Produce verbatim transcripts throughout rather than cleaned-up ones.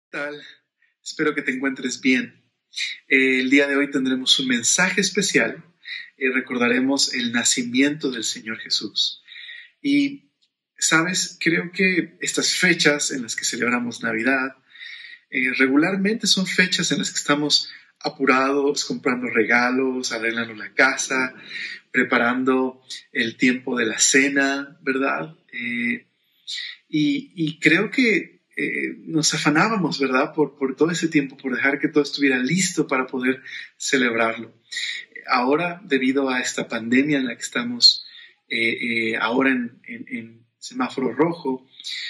Tal? Espero que te encuentres bien. Eh, el día de hoy tendremos un mensaje especial. Eh, recordaremos el nacimiento del Señor Jesús. Y, ¿sabes? Creo que estas fechas en las que celebramos Navidad, eh, regularmente son fechas en las que estamos apurados, comprando regalos, arreglando la casa, preparando el tiempo de la cena, ¿verdad? Eh, y, y creo que eh, nos afanábamos, ¿verdad? Por, por todo ese tiempo, por dejar que todo estuviera listo para poder celebrarlo. Ahora, debido a esta pandemia en la que estamos eh, eh, ahora en, en, en semáforo rojo,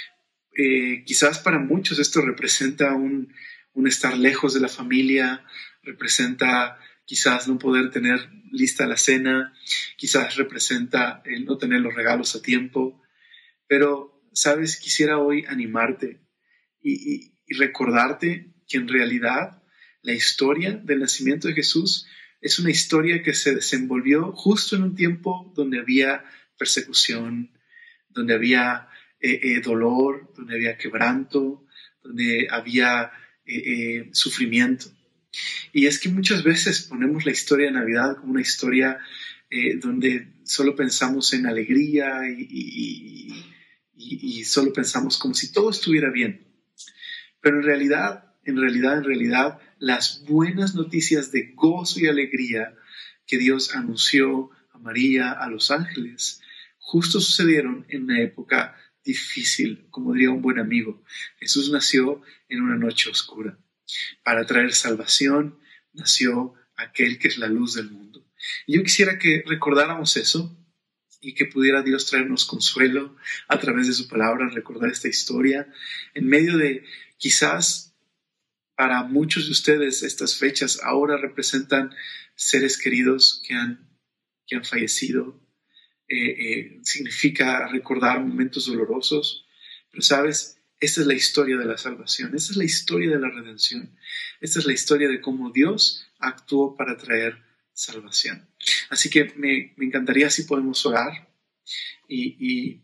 eh, quizás para muchos esto representa un, un estar lejos de la familia, representa quizás no poder tener lista la cena, quizás representa el no tener los regalos a tiempo, pero, ¿sabes? Quisiera hoy animarte y, y, y recordarte que en realidad la historia del nacimiento de Jesús es una historia que se desenvolvió justo en un tiempo donde había persecución, donde había eh, eh, dolor, donde había quebranto, donde había eh, eh, sufrimiento. Y es que muchas veces ponemos la historia de Navidad como una historia eh, donde solo pensamos en alegría y, y, y, y solo pensamos como si todo estuviera bien. Pero en realidad, en realidad, en realidad, las buenas noticias de gozo y alegría que Dios anunció a María, a los ángeles, justo sucedieron en una época difícil, como diría un buen amigo. Jesús nació en una noche oscura. Para traer salvación, nació aquel que es la luz del mundo. Y yo quisiera que recordáramos eso y que pudiera Dios traernos consuelo a través de su palabra, recordar esta historia, en medio de quizás para muchos de ustedes estas fechas ahora representan seres queridos que han, que han fallecido. Eh, eh, significa recordar momentos dolorosos, pero sabes, esta es la historia de la salvación, esta es la historia de la redención, esta es la historia de cómo Dios actuó para traer salvación. Así que me, me encantaría si podemos orar y, y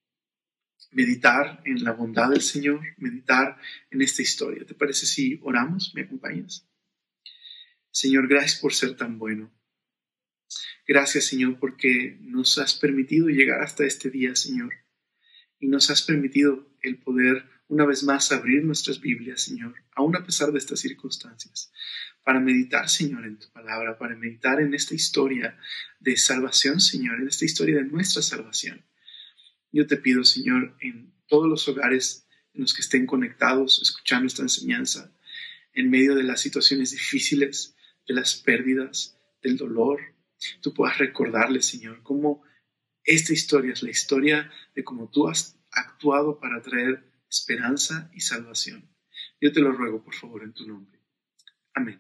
meditar en la bondad del Señor, meditar en esta historia. ¿Te parece si oramos? ¿Me acompañas? Señor, gracias por ser tan bueno. Gracias, Señor, porque nos has permitido llegar hasta este día, Señor. Y nos has permitido el poder una vez más abrir nuestras Biblias, Señor, aún a pesar de estas circunstancias, para meditar, Señor, en tu palabra, para meditar en esta historia de salvación, Señor, en esta historia de nuestra salvación. Yo te pido, Señor, en todos los hogares en los que estén conectados, escuchando esta enseñanza, en medio de las situaciones difíciles, de las pérdidas, del dolor, tú puedas recordarles, Señor, cómo esta historia es la historia de cómo tú has actuado para traer esperanza y salvación. Yo te lo ruego, por favor, en tu nombre. Amén.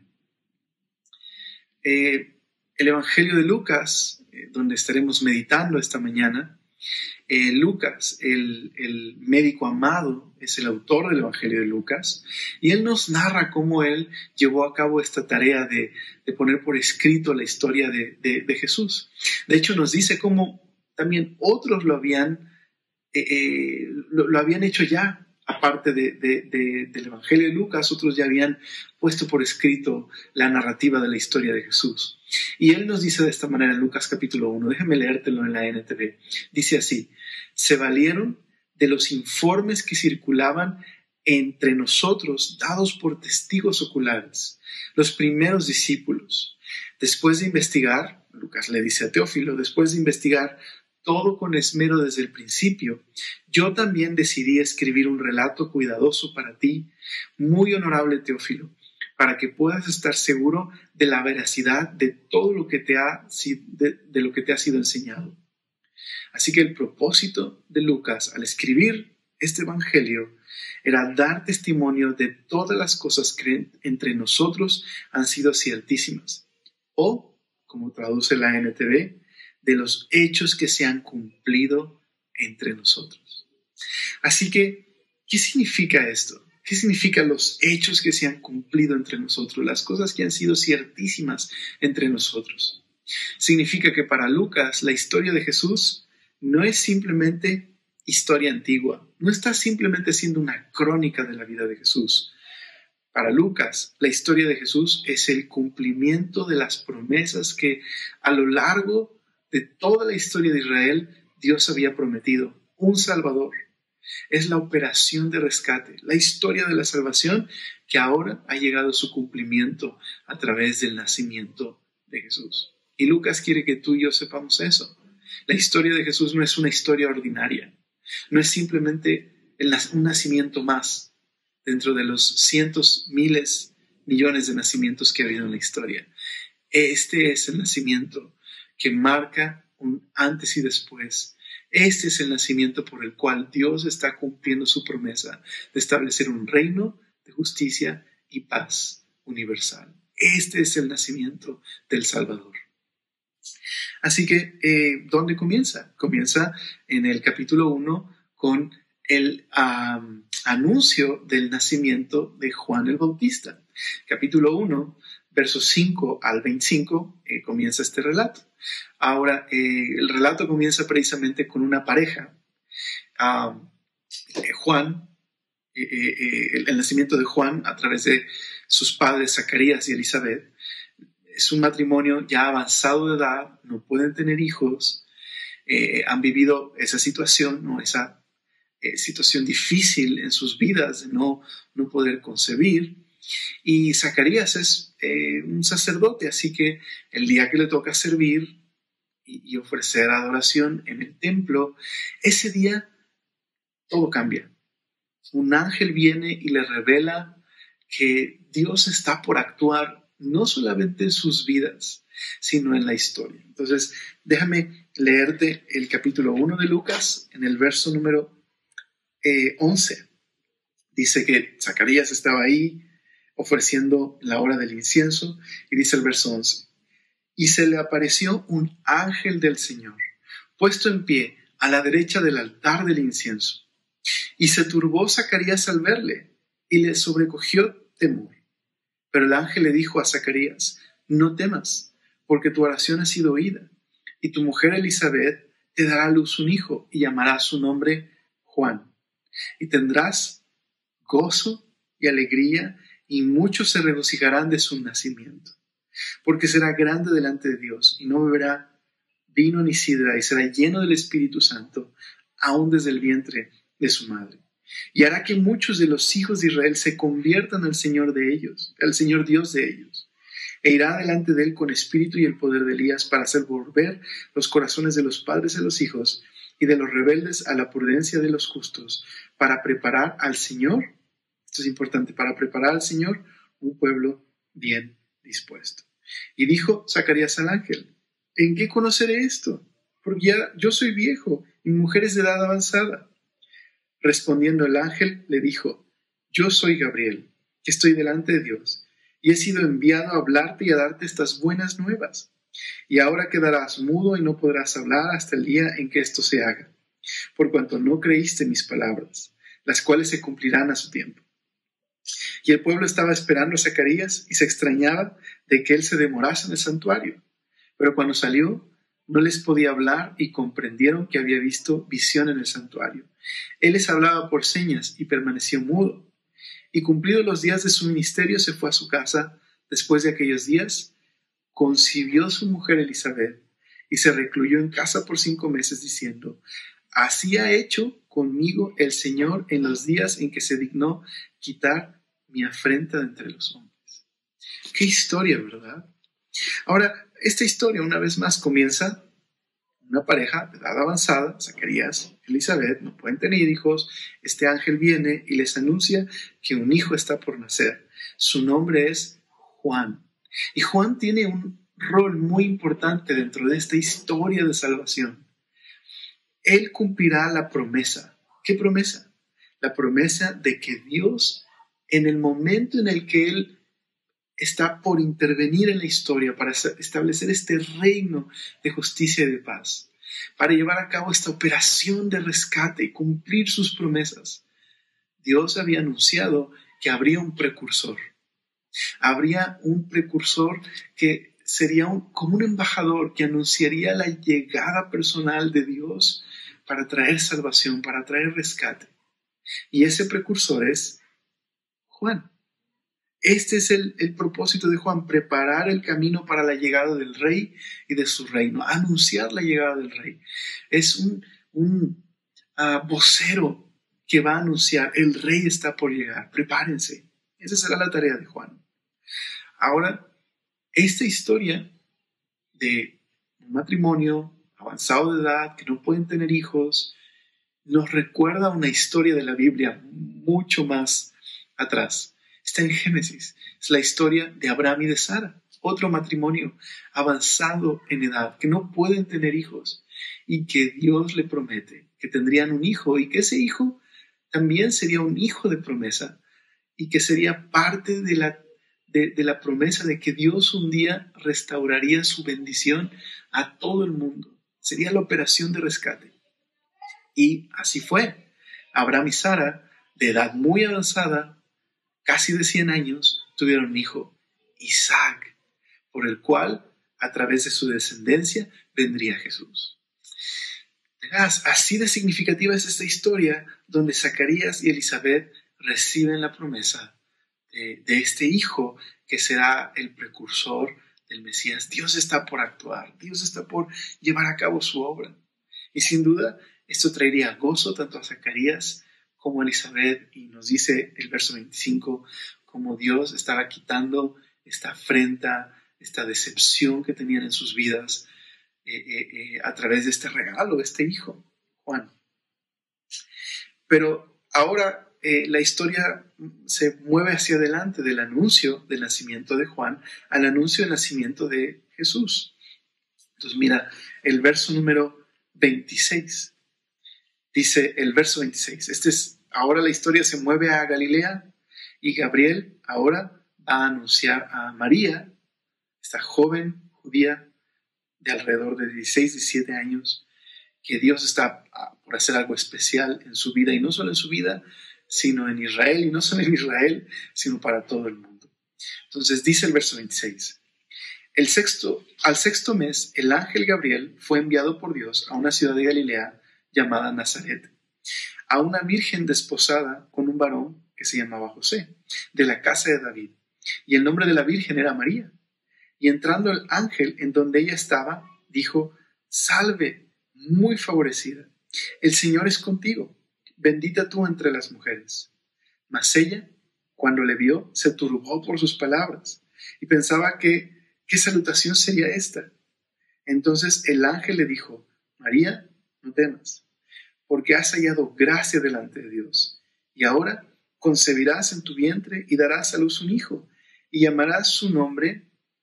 Eh, el Evangelio de Lucas, eh, donde estaremos meditando esta mañana, eh, Lucas, el, el médico amado, es el autor del Evangelio de Lucas, y él nos narra cómo él llevó a cabo esta tarea de, de poner por escrito la historia de, de, de Jesús. De hecho, nos dice cómo también otros lo habían, eh, eh, lo, lo habían hecho ya, aparte de, de, de, del Evangelio de Lucas, otros ya habían puesto por escrito la narrativa de la historia de Jesús. Y él nos dice de esta manera en Lucas capítulo uno, déjame leértelo en la N T V, dice así: se valieron de los informes que circulaban entre nosotros, dados por testigos oculares, los primeros discípulos. Después de investigar, Lucas le dice a Teófilo, después de investigar todo con esmero desde el principio, yo también decidí escribir un relato cuidadoso para ti, muy honorable Teófilo, para que puedas estar seguro de la veracidad de todo lo que te ha, de, de lo que te ha sido enseñado. Así que el propósito de Lucas al escribir este evangelio era dar testimonio de todas las cosas que entre nosotros han sido ciertísimas, o, como traduce la N T V, de los hechos que se han cumplido entre nosotros. Así que, ¿qué significa esto? ¿Qué significan los hechos que se han cumplido entre nosotros? Las cosas que han sido ciertísimas entre nosotros. Significa que para Lucas la historia de Jesús no es simplemente historia antigua, no está simplemente siendo una crónica de la vida de Jesús. Para Lucas, la historia de Jesús es el cumplimiento de las promesas que a lo largo de toda la historia de Israel Dios había prometido. Un Salvador. Es la operación de rescate, la historia de la salvación que ahora ha llegado a su cumplimiento a través del nacimiento de Jesús. Y Lucas quiere que tú y yo sepamos eso. La historia de Jesús no es una historia ordinaria, no es simplemente el, un nacimiento más dentro de los cientos, miles, millones de nacimientos que ha habido en la historia. Este es el nacimiento que marca un antes y después. Este es el nacimiento por el cual Dios está cumpliendo su promesa de establecer un reino de justicia y paz universal. Este es el nacimiento del Salvador. Así que, eh, ¿dónde comienza? Comienza en el capítulo uno con el um, anuncio del nacimiento de Juan el Bautista. Capítulo uno, versos cinco al veinticinco, eh, comienza este relato. Ahora, eh, el relato comienza precisamente con una pareja. Uh, eh, Juan, eh, eh, el, el nacimiento de Juan a través de sus padres Zacarías y Elizabeth. Es un matrimonio ya avanzado de edad, no pueden tener hijos, eh, han vivido esa situación, ¿no? Esa eh, situación difícil en sus vidas de no, no poder concebir. Y Zacarías es eh, un sacerdote, así que el día que le toca servir y, y ofrecer adoración en el templo, ese día todo cambia. Un ángel viene y le revela que Dios está por actuar no solamente en sus vidas, sino en la historia. Entonces, déjame leerte el capítulo uno de Lucas en el verso número eh, once. Dice que Zacarías estaba ahí ofreciendo la hora del incienso y dice el verso once. Y se le apareció un ángel del Señor, puesto en pie a la derecha del altar del incienso. Y se turbó Zacarías al verle y le sobrecogió temor. Pero el ángel le dijo a Zacarías, no temas, porque tu oración ha sido oída, y tu mujer Elizabeth te dará a luz un hijo y llamará su nombre Juan. Y tendrás gozo y alegría, y muchos se regocijarán de su nacimiento, porque será grande delante de Dios, y no beberá vino ni sidra, y será lleno del Espíritu Santo, aún desde el vientre de su madre. Y hará que muchos de los hijos de Israel se conviertan al Señor de ellos, al Señor Dios de ellos. E irá delante de él con espíritu y el poder de Elías para hacer volver los corazones de los padres a los hijos y de los rebeldes a la prudencia de los justos, para preparar al Señor, esto es importante, para preparar al Señor un pueblo bien dispuesto. Y dijo Zacarías al ángel, ¿en qué conoceré esto? Porque ya yo soy viejo y mi mujer es de edad avanzada. Respondiendo el ángel, le dijo, yo soy Gabriel, que estoy delante de Dios, y he sido enviado a hablarte y a darte estas buenas nuevas. Y ahora quedarás mudo y no podrás hablar hasta el día en que esto se haga, por cuanto no creíste mis palabras, las cuales se cumplirán a su tiempo. Y el pueblo estaba esperando a Zacarías y se extrañaba de que él se demorase en el santuario. Pero cuando salió, no les podía hablar y comprendieron que había visto visión en el santuario. Él les hablaba por señas y permaneció mudo. Y cumplidos los días de su ministerio, se fue a su casa. Después de aquellos días, concibió su mujer Elizabeth y se recluyó en casa por cinco meses, diciendo, así ha hecho conmigo el Señor en los días en que se dignó quitar mi afrenta de entre los hombres. Qué historia, ¿verdad? Ahora, esta historia una vez más comienza una pareja de edad avanzada, Zacarías y Elizabeth, no pueden tener hijos. Este ángel viene y les anuncia que un hijo está por nacer. Su nombre es Juan. Y Juan tiene un rol muy importante dentro de esta historia de salvación. Él cumplirá la promesa. ¿Qué promesa? La promesa de que Dios, en el momento en el que Él está por intervenir en la historia para establecer este reino de justicia y de paz, para llevar a cabo esta operación de rescate y cumplir sus promesas, Dios había anunciado que habría un precursor. Habría un precursor que sería un, como un embajador que anunciaría la llegada personal de Dios para traer salvación, para traer rescate. Y ese precursor es Juan. Este es el, el propósito de Juan, preparar el camino para la llegada del rey y de su reino, anunciar la llegada del rey. Es un, un uh, vocero que va a anunciar, el rey está por llegar, prepárense. Esa será la tarea de Juan. Ahora, esta historia de un matrimonio avanzado de edad, que no pueden tener hijos, nos recuerda una historia de la Biblia mucho más atrás. Está en Génesis. Es la historia de Abraham y de Sara, otro matrimonio avanzado en edad, que no pueden tener hijos y que Dios le promete que tendrían un hijo y que ese hijo también sería un hijo de promesa y que sería parte de la, de, de la promesa de que Dios un día restauraría su bendición a todo el mundo. Sería la operación de rescate. Y así fue. Abraham y Sara, de edad muy avanzada, casi de cien años, tuvieron un hijo, Isaac, por el cual, a través de su descendencia, vendría Jesús. Así de significativa es esta historia donde Zacarías y Elizabeth reciben la promesa de, de este hijo que será el precursor del Mesías. Dios está por actuar, Dios está por llevar a cabo su obra. Y sin duda, esto traería gozo tanto a Zacarías como a Elizabeth. Y nos dice el verso veinticinco, como Dios estaba quitando esta afrenta, esta decepción que tenían en sus vidas, Eh, eh, eh, a través de este regalo, de este hijo, Juan. Pero ahora eh, la historia se mueve hacia adelante del anuncio del nacimiento de Juan al anuncio del nacimiento de Jesús. Entonces mira, el verso número veintiséis. Dice el verso veintiséis. Este es, ahora la historia se mueve a Galilea y Gabriel ahora va a anunciar a María, esta joven judía de alrededor de dieciséis, diecisiete años, que Dios está por hacer algo especial en su vida, y no solo en su vida, sino en Israel, y no solo en Israel, sino para todo el mundo. Entonces dice el verso veintiséis, el sexto, al sexto mes, el ángel Gabriel fue enviado por Dios a una ciudad de Galilea llamada Nazaret, a una virgen desposada con un varón que se llamaba José, de la casa de David, y el nombre de la virgen era María. Y entrando el ángel en donde ella estaba, dijo, salve, muy favorecida, el Señor es contigo, bendita tú entre las mujeres. Mas ella, cuando le vio, se turbó por sus palabras y pensaba que, ¿qué salutación sería esta? Entonces el ángel le dijo, María, no temas, porque has hallado gracia delante de Dios, y ahora concebirás en tu vientre y darás a luz un hijo, y llamarás su nombre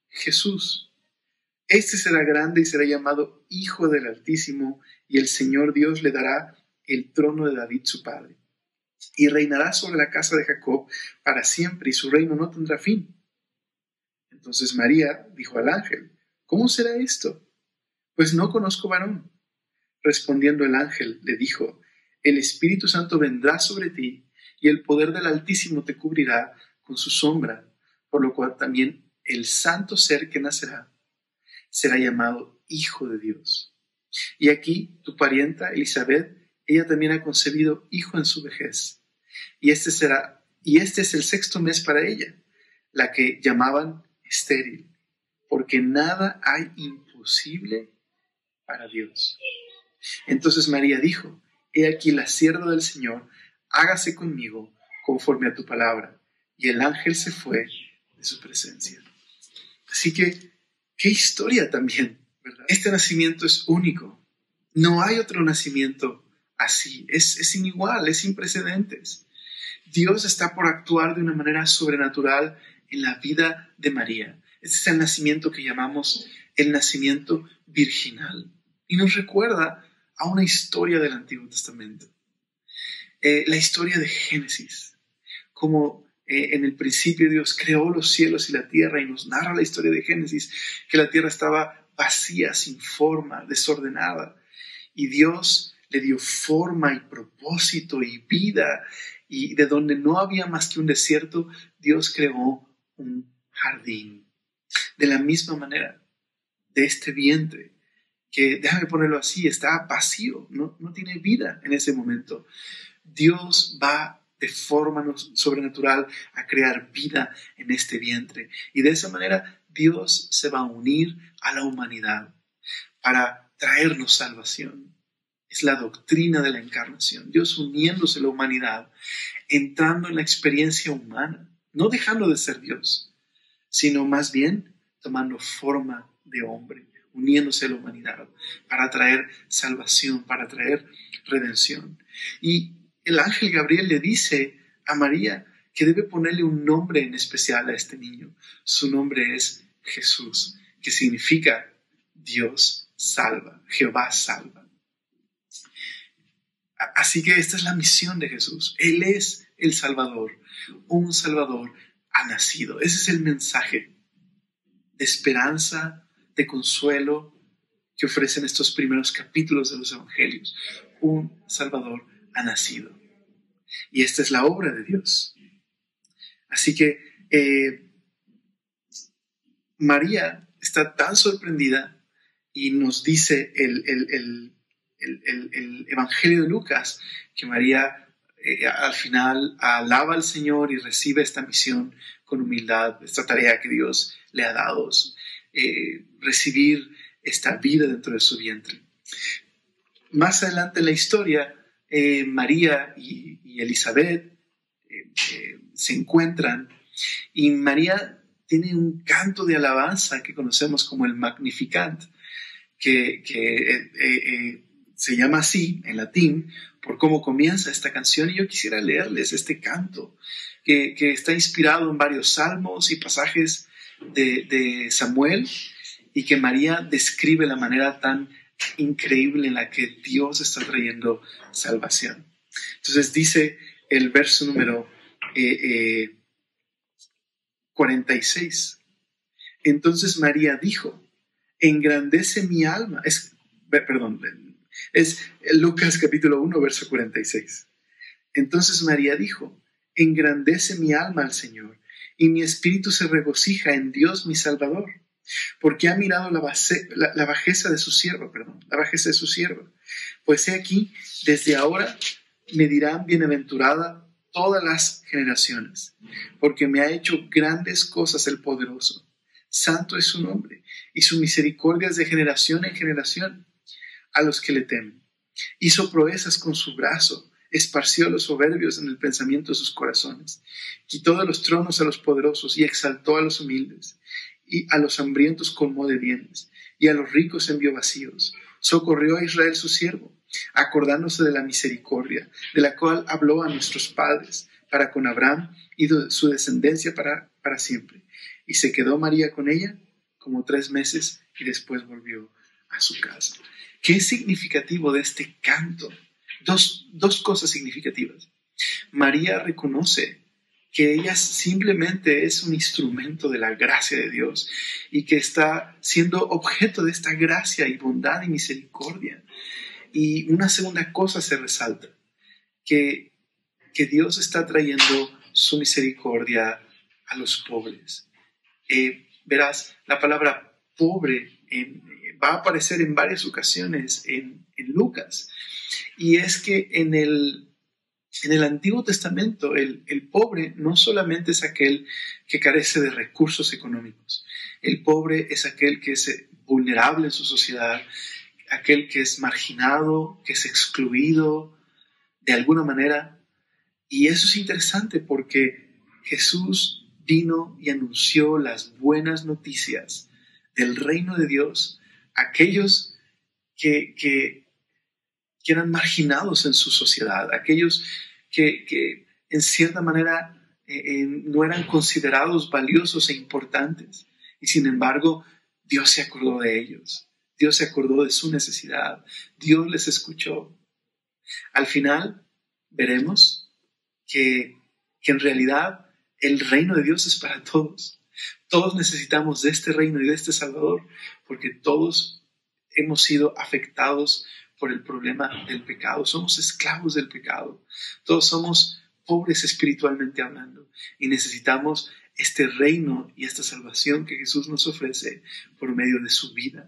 Jesús. Este será grande y será llamado Hijo del Altísimo, y el Señor Dios le dará el trono de David su padre. Y reinará sobre la casa de Jacob para siempre, y su reino no tendrá fin. Entonces María dijo al ángel, ¿cómo será esto? Pues no conozco varón. Respondiendo el ángel, le dijo, el Espíritu Santo vendrá sobre ti, y el poder del Altísimo te cubrirá con su sombra, por lo cual también el santo ser que nacerá será llamado Hijo de Dios. Y aquí tu parienta Elizabeth, ella también ha concebido hijo en su vejez. Y este será, y este es el sexto mes para ella, la que llamaban estéril, porque nada hay imposible para Dios. Entonces María dijo, he aquí la sierva del Señor, hágase conmigo conforme a tu palabra. Y el ángel se fue de su presencia. Así que, qué historia también, ¿verdad? Este nacimiento es único. No hay otro nacimiento así. Es, es inigual, es sin precedentes. Dios está por actuar de una manera sobrenatural en la vida de María. Este es el nacimiento que llamamos el nacimiento virginal. Y nos recuerda a una historia del Antiguo Testamento. Eh, la historia de Génesis. Como Eh, en el principio Dios creó los cielos y la tierra, y nos narra la historia de Génesis, que la tierra estaba vacía, sin forma, desordenada, y Dios le dio forma y propósito y vida, y de donde no había más que un desierto, Dios creó un jardín. De la misma manera, de este vientre, que, déjame ponerlo así, está vacío, no, no tiene vida en ese momento, Dios va de forma sobrenatural a crear vida en este vientre. Y de esa manera Dios se va a unir a la humanidad para traernos salvación. Es la doctrina de la encarnación. Dios uniéndose a la humanidad, entrando en la experiencia humana, no dejando de ser Dios, sino más bien tomando forma de hombre, uniéndose a la humanidad para traer salvación, para traer redención. Y el ángel Gabriel le dice a María que debe ponerle un nombre en especial a este niño. Su nombre es Jesús, que significa Dios salva, Jehová salva. Así que esta es la misión de Jesús. Él es el Salvador. Un Salvador ha nacido. Ese es el mensaje de esperanza, de consuelo que ofrecen estos primeros capítulos de los Evangelios. Un Salvador ha nacido. Y esta es la obra de Dios. Así que eh, María está tan sorprendida y nos dice el, el, el, el, el, el Evangelio de Lucas que María eh, al final alaba al Señor y recibe esta misión con humildad, esta tarea que Dios le ha dado, eh, recibir esta vida dentro de su vientre. Más adelante en la historia, eh, María y, y Elizabeth eh, eh, se encuentran y María tiene un canto de alabanza que conocemos como el Magnificat, que, que eh, eh, se llama así en latín por cómo comienza esta canción. Y yo quisiera leerles este canto que, que está inspirado en varios salmos y pasajes de, de Samuel y que María describe la manera tan increíble en la que Dios está trayendo salvación. Entonces dice el verso número eh, eh, cuarenta y seis. Entonces María dijo: engrandece mi alma. Es, perdón, es Lucas capítulo uno, verso cuarenta y seis. Entonces María dijo: engrandece mi alma al Señor, y mi espíritu se regocija en Dios mi Salvador, porque ha mirado la, base, la, la bajeza de su siervo, perdón, la bajeza de su siervo. Pues he aquí, desde ahora me dirán bienaventurada todas las generaciones, porque me ha hecho grandes cosas el poderoso. Santo es su nombre, y su misericordia es de generación en generación a los que le temen. Hizo proezas con su brazo, esparció a los soberbios en el pensamiento de sus corazones. Quitó de los tronos a los poderosos y exaltó a los humildes. Y a los hambrientos colmó de bienes, y a los ricos envió vacíos. Socorrió a Israel su siervo, acordándose de la misericordia, de la cual habló a nuestros padres, para con Abraham y de su descendencia para, para siempre. Y se quedó María con ella como tres meses y después volvió a su casa. ¿Qué es significativo de este canto? Dos, dos cosas significativas. María reconoce que ella simplemente es un instrumento de la gracia de Dios y que está siendo objeto de esta gracia y bondad y misericordia. Y una segunda cosa se resalta, que, que Dios está trayendo su misericordia a los pobres. Eh, verás, la palabra pobre en, va a aparecer en varias ocasiones en, en Lucas. Y es que en el, en el Antiguo Testamento el, el pobre no solamente es aquel que carece de recursos económicos. El pobre es aquel que es vulnerable en su sociedad, aquel que es marginado, que es excluido de alguna manera. Y eso es interesante porque Jesús vino y anunció las buenas noticias del reino de Dios a aquellos que, que, que eran marginados en su sociedad, aquellos que, que en cierta manera eh, eh, no eran considerados valiosos e importantes. Y sin embargo, Dios se acordó de ellos. Dios se acordó de su necesidad. Dios les escuchó. Al final veremos que, que en realidad el reino de Dios es para todos. Todos necesitamos de este reino y de este Salvador, porque todos hemos sido afectados por el problema del pecado. Somos esclavos del pecado. Todos somos pobres espiritualmente hablando y necesitamos este reino y esta salvación que Jesús nos ofrece por medio de su vida.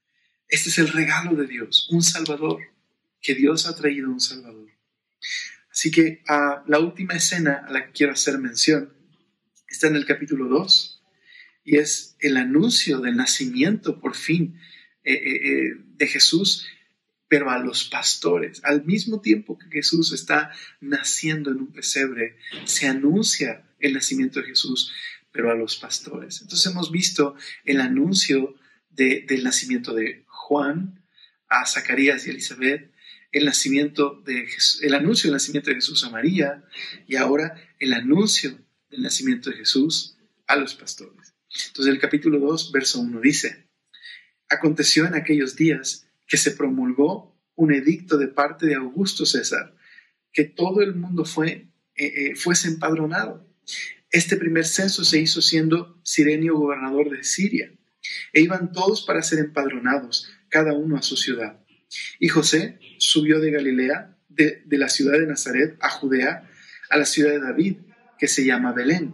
Este es el regalo de Dios, un Salvador, que Dios ha traído un Salvador. Así que uh, la última escena a la que quiero hacer mención está en el capítulo dos y es el anuncio del nacimiento por fin eh, eh, de Jesús, pero a los pastores. Al mismo tiempo que Jesús está naciendo en un pesebre, se anuncia el nacimiento de Jesús, pero a los pastores. Entonces hemos visto el anuncio de, del nacimiento de Juan a Zacarías y Elizabeth, el, nacimiento de Jesús, el anuncio del nacimiento de Jesús a María, y ahora el anuncio del nacimiento de Jesús a los pastores. Entonces el capítulo dos, verso uno dice: aconteció en aquellos días que se promulgó un edicto de parte de Augusto César, que todo el mundo fue, eh, eh, fuese empadronado. Este primer censo se hizo siendo Cirenio gobernador de Siria, e iban todos para ser empadronados, cada uno a su ciudad. Y José subió de Galilea, de, de la ciudad de Nazaret, a Judea, a la ciudad de David, que se llama Belén,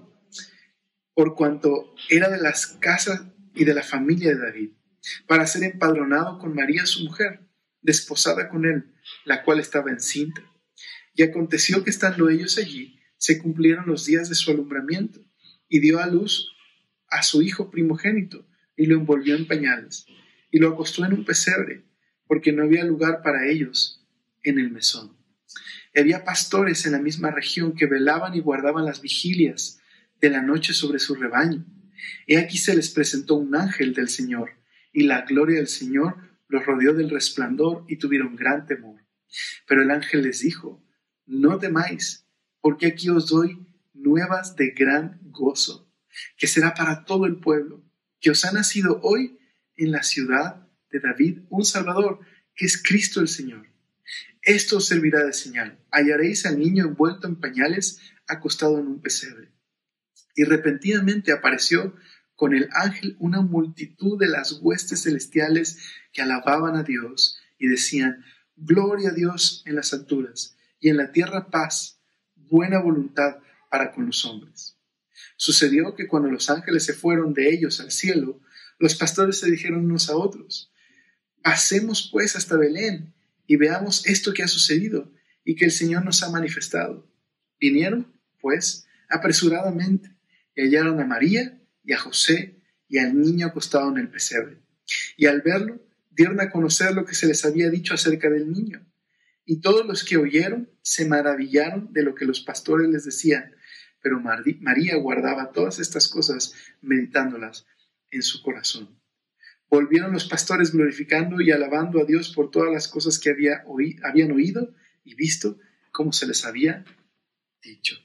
por cuanto era de las casas y de la familia de David, para ser empadronado con María su mujer, desposada con él, la cual estaba encinta. Y aconteció que estando ellos allí, se cumplieron los días de su alumbramiento, y dio a luz a su hijo primogénito, y lo envolvió en pañales, y lo acostó en un pesebre, porque no había lugar para ellos en el mesón. Y había pastores en la misma región que velaban y guardaban las vigilias de la noche sobre su rebaño. Y aquí se les presentó un ángel del Señor, y la gloria del Señor los rodeó del resplandor y tuvieron gran temor. Pero el ángel les dijo: no temáis, porque aquí os doy nuevas de gran gozo, que será para todo el pueblo, que os ha nacido hoy en la ciudad de David un Salvador, que es Cristo el Señor. Esto os servirá de señal: hallaréis al niño envuelto en pañales, acostado en un pesebre. Y repentinamente apareció con el ángel una multitud de las huestes celestiales que alababan a Dios y decían: gloria a Dios en las alturas, y en la tierra paz, buena voluntad para con los hombres. Sucedió que cuando los ángeles se fueron de ellos al cielo, los pastores se dijeron unos a otros: pasemos pues hasta Belén y veamos esto que ha sucedido y que el Señor nos ha manifestado. Vinieron, pues, apresuradamente y hallaron a María y a José y al niño acostado en el pesebre. Y al verlo, dieron a conocer lo que se les había dicho acerca del niño. Y todos los que oyeron se maravillaron de lo que los pastores les decían. Pero María guardaba todas estas cosas, meditándolas en su corazón. Volvieron los pastores glorificando y alabando a Dios por todas las cosas que había oí, habían oído y visto, como se les había dicho.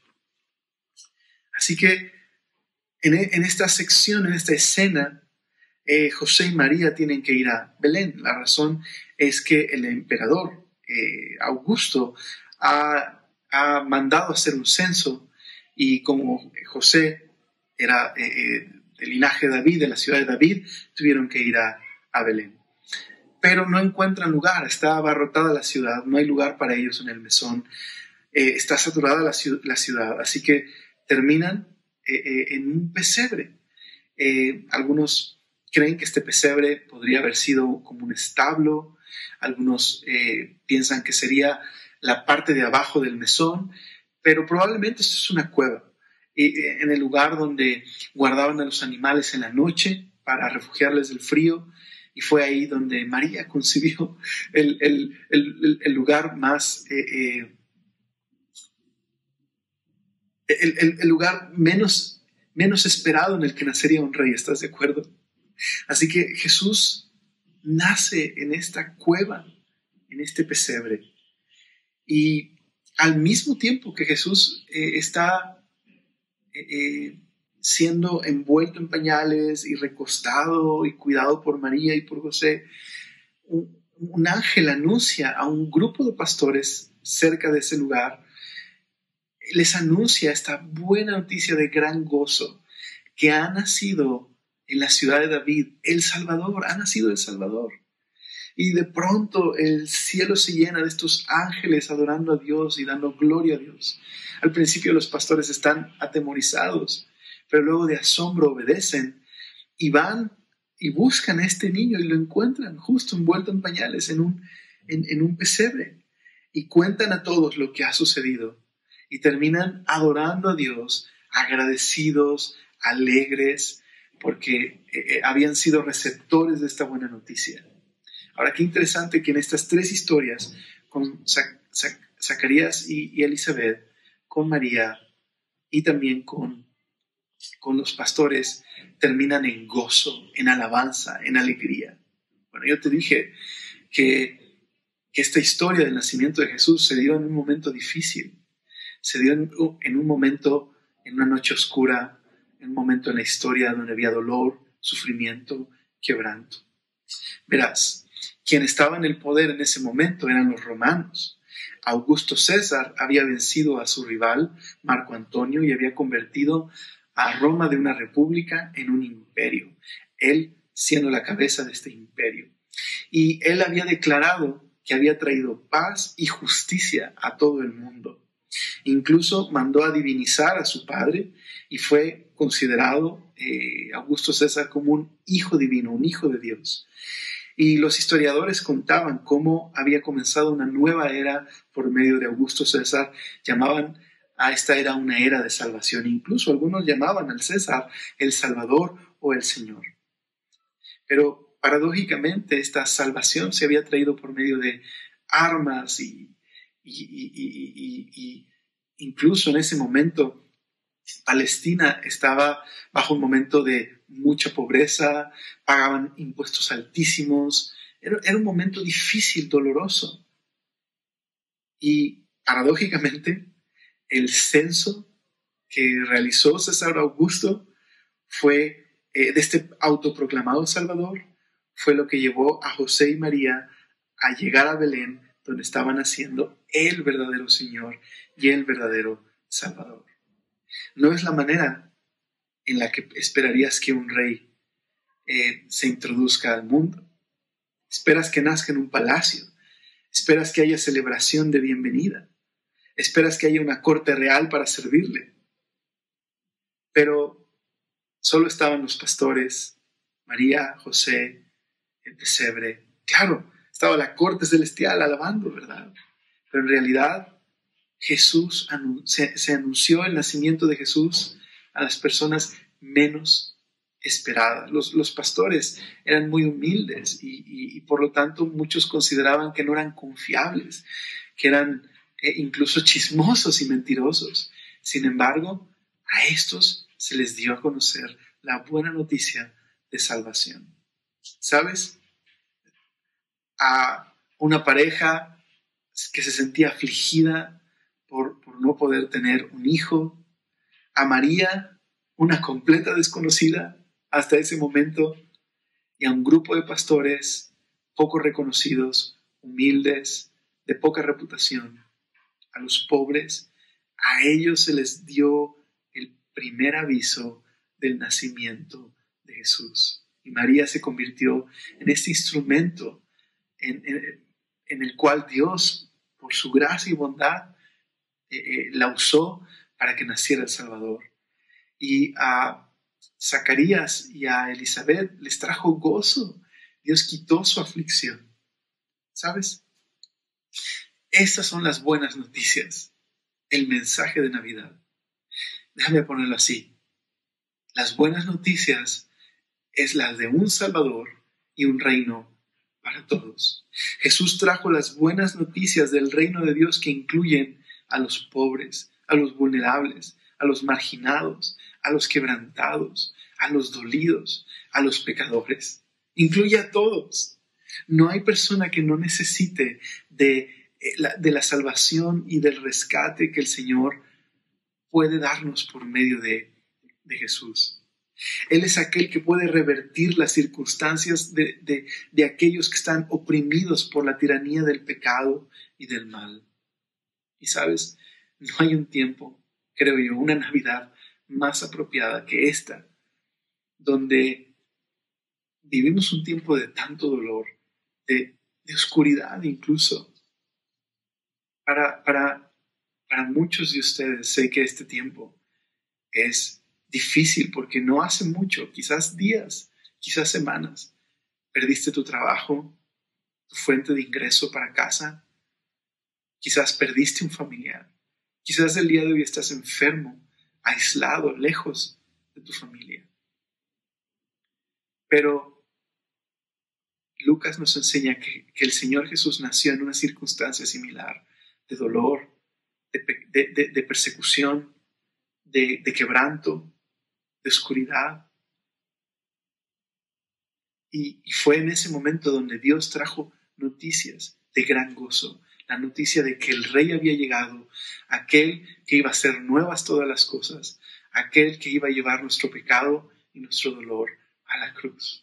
Así que en, en esta sección, en esta escena, eh, José y María tienen que ir a Belén. La razón es que el emperador eh, Augusto ha, ha mandado hacer un censo, y como José era eh, eh, del linaje de David, de la ciudad de David, tuvieron que ir a, a Belén. Pero no encuentran lugar, está abarrotada la ciudad, no hay lugar para ellos en el mesón, eh, está saturada la, la ciudad, así que terminan eh, eh, en un pesebre. Eh, algunos creen que este pesebre podría haber sido como un establo, algunos eh, piensan que sería la parte de abajo del mesón, pero probablemente esto es una cueva, eh, en el lugar donde guardaban a los animales en la noche para refugiarles del frío, y fue ahí donde María concibió el, el, el, el lugar más, eh, eh, el, el, el lugar menos, menos esperado en el que nacería un rey, ¿estás de acuerdo? Así que Jesús nace en esta cueva, en este pesebre, y al mismo tiempo que Jesús eh, está eh, siendo envuelto en pañales y recostado y cuidado por María y por José, un, un ángel anuncia a un grupo de pastores cerca de ese lugar, les anuncia esta buena noticia de gran gozo, que ha nacido en la ciudad de David el Salvador, ha nacido el Salvador. Y de pronto el cielo se llena de estos ángeles adorando a Dios y dando gloria a Dios. Al principio los pastores están atemorizados, pero luego de asombro obedecen y van y buscan a este niño y lo encuentran justo envuelto en pañales en un, en, en un pesebre. y cuentan a todos lo que ha sucedido y terminan adorando a Dios, agradecidos, alegres, porque eh, habían sido receptores de esta buena noticia. Ahora, qué interesante que en estas tres historias, con Zac- Zac- Zacarías y, y Elizabeth, con María y también con, con los pastores, terminan en gozo, en alabanza, en alegría. Bueno, yo te dije que, que esta historia del nacimiento de Jesús se dio en un momento difícil, se dio en, en un momento, en una noche oscura, en un momento en la historia donde había dolor, sufrimiento, quebranto. Verás, quien estaba en el poder en ese momento eran los romanos. Augusto César había vencido a su rival, Marco Antonio, y había convertido a Roma de una república en un imperio, él siendo la cabeza de este imperio. Y él había declarado que había traído paz y justicia a todo el mundo. Incluso mandó a divinizar a su padre y fue considerado eh, Augusto César como un hijo divino, un hijo de Dios. Y los historiadores contaban cómo había comenzado una nueva era por medio de Augusto César. Llamaban a esta era una era de salvación. Incluso algunos llamaban al César el Salvador o el Señor. Pero paradójicamente esta salvación se había traído por medio de armas y, y, y, y, y, y incluso en ese momento Palestina estaba bajo un momento de mucha pobreza, pagaban impuestos altísimos, era, era un momento difícil, doloroso. Y paradójicamente, el censo que realizó César Augusto fue, eh, de este autoproclamado Salvador, fue lo que llevó a José y María a llegar a Belén, donde estaba naciendo el verdadero Señor y el verdadero Salvador. No es la manera en la que esperarías que un rey eh, se introduzca al mundo. Esperas que nazca en un palacio. Esperas que haya celebración de bienvenida. Esperas que haya una corte real para servirle. Pero solo estaban los pastores, María, José, el pesebre. Claro, estaba la corte celestial alabando, ¿verdad? Pero en realidad Jesús se, se anunció el nacimiento de Jesús a las personas menos esperadas. Los, los pastores eran muy humildes y, y, y por lo tanto muchos consideraban que no eran confiables, que eran eh, incluso chismosos y mentirosos. Sin embargo, a estos se les dio a conocer la buena noticia de salvación. ¿Sabes? A una pareja que se sentía afligida por, por no poder tener un hijo, a María, una completa desconocida hasta ese momento, y a un grupo de pastores poco reconocidos, humildes, de poca reputación, a los pobres, a ellos se les dio el primer aviso del nacimiento de Jesús. Y María se convirtió en este instrumento en, en, en el cual Dios, por su gracia y bondad, eh, eh, la usó para que naciera el Salvador. Y a Zacarías y a Elizabeth les trajo gozo. Dios quitó su aflicción. ¿Sabes? Estas son las buenas noticias, el mensaje de Navidad. Déjame ponerlo así. Las buenas noticias es la de un Salvador y un reino para todos. Jesús trajo las buenas noticias del reino de Dios que incluyen a los pobres, a los vulnerables, a los marginados, a los quebrantados, a los dolidos, a los pecadores. Incluye a todos. No hay persona que no necesite de la, de la salvación y del rescate que el Señor puede darnos por medio de, de Jesús. Él es aquel que puede revertir las circunstancias de, de, de aquellos que están oprimidos por la tiranía del pecado y del mal. Y sabes, no hay un tiempo, creo yo, una Navidad más apropiada que esta, donde vivimos un tiempo de tanto dolor, de, de oscuridad incluso. Para, para, para muchos de ustedes sé que este tiempo es difícil porque no hace mucho, quizás días, quizás semanas, perdiste tu trabajo, tu fuente de ingreso para casa, Quizás perdiste un familiar. Quizás el día de hoy estás enfermo, aislado, lejos de tu familia. Pero Lucas nos enseña que, que el Señor Jesús nació en una circunstancia similar, de dolor, de, de, de, de persecución, de, de quebranto, de oscuridad. Y, y fue en ese momento donde Dios trajo noticias de gran gozo. La noticia de que el Rey había llegado, aquel que iba a hacer nuevas todas las cosas, aquel que iba a llevar nuestro pecado y nuestro dolor a la cruz.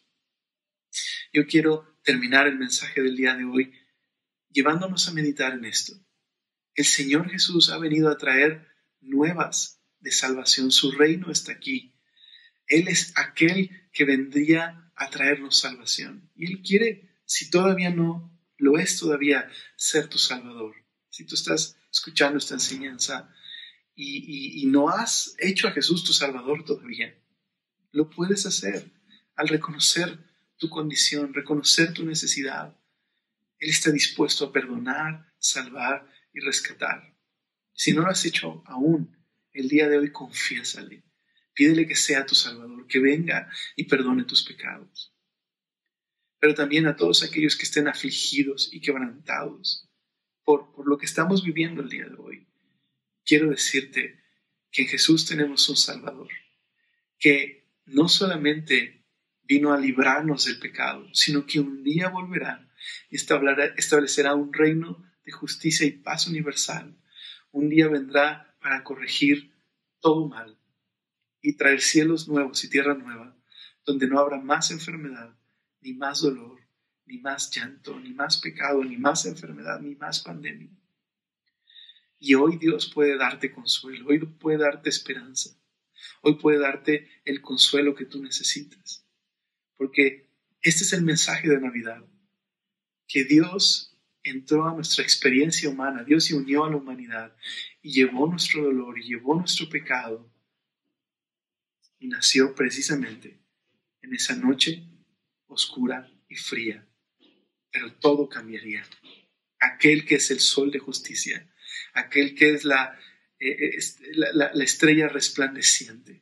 Yo quiero terminar el mensaje del día de hoy llevándonos a meditar en esto. El Señor Jesús ha venido a traer nuevas de salvación. Su reino está aquí. Él es aquel que vendría a traernos salvación. Y Él quiere, si todavía no lo es todavía, ser tu Salvador. Si tú estás escuchando esta enseñanza y, y, y no has hecho a Jesús tu Salvador todavía, lo puedes hacer al reconocer tu condición, reconocer tu necesidad. Él está dispuesto a perdonar, salvar y rescatar. Si no lo has hecho aún, el día de hoy confiésale. Pídele que sea tu Salvador, que venga y perdone tus pecados. Pero también a todos aquellos que estén afligidos y quebrantados por, por lo que estamos viviendo el día de hoy, quiero decirte que en Jesús tenemos un Salvador, que no solamente vino a librarnos del pecado, sino que un día volverá y establecerá un reino de justicia y paz universal. Un día vendrá para corregir todo mal y traer cielos nuevos y tierra nueva, donde no habrá más enfermedad, ni más dolor, ni más llanto, ni más pecado, ni más enfermedad, ni más pandemia. Y hoy Dios puede darte consuelo, hoy puede darte esperanza, hoy puede darte el consuelo que tú necesitas. Porque este es el mensaje de Navidad, que Dios entró a nuestra experiencia humana, Dios se unió a la humanidad y llevó nuestro dolor y llevó nuestro pecado y nació precisamente en esa noche oscura y fría. Pero todo cambiaría. Aquel que es el sol de justicia, aquel que es la, eh, es la, la, la estrella resplandeciente,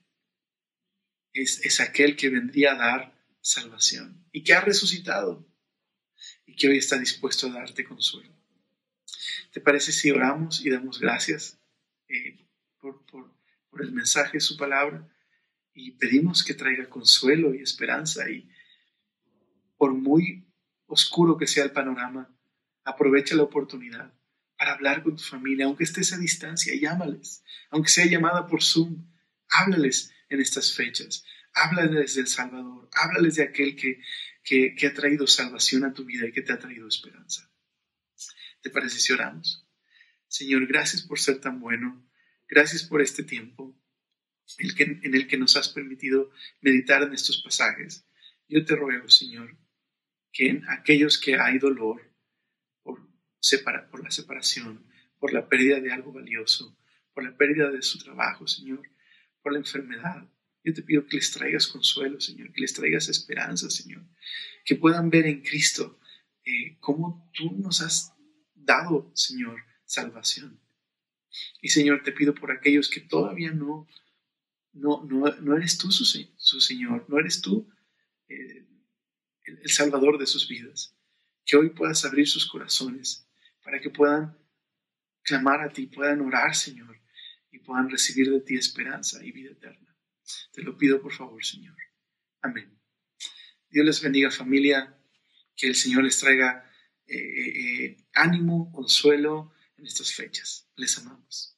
es, es aquel que vendría a dar salvación y que ha resucitado y que hoy está dispuesto a darte consuelo. ¿Te parece si oramos y damos gracias eh, por, por, por el mensaje de su palabra y pedimos que traiga consuelo y esperanza? Y por muy oscuro que sea el panorama, aprovecha la oportunidad para hablar con tu familia, aunque estés a distancia, llámales, aunque sea llamada por Zoom, háblales en estas fechas, háblales del Salvador, háblales de aquel que, que, que ha traído salvación a tu vida y que te ha traído esperanza. ¿Te parece si oramos? Señor, gracias por ser tan bueno, gracias por este tiempo el que, en el que nos has permitido meditar en estos pasajes. Yo te ruego, Señor, que en aquellos que hay dolor por, separa, por la separación, por la pérdida de algo valioso, por la pérdida de su trabajo, Señor, por la enfermedad, yo te pido que les traigas consuelo, Señor, que les traigas esperanza, Señor, que puedan ver en Cristo eh, cómo tú nos has dado, Señor, salvación. Y, Señor, te pido por aquellos que todavía no, no, no, no eres tú su, su Señor, no eres tú eh, el, el Salvador de sus vidas, que hoy puedas abrir sus corazones para que puedan clamar a ti, puedan orar, Señor, y puedan recibir de ti esperanza y vida eterna. Te lo pido por favor, Señor. Amén. Dios les bendiga, familia, que el Señor les traiga eh, eh, ánimo, consuelo en estas fechas. Les amamos.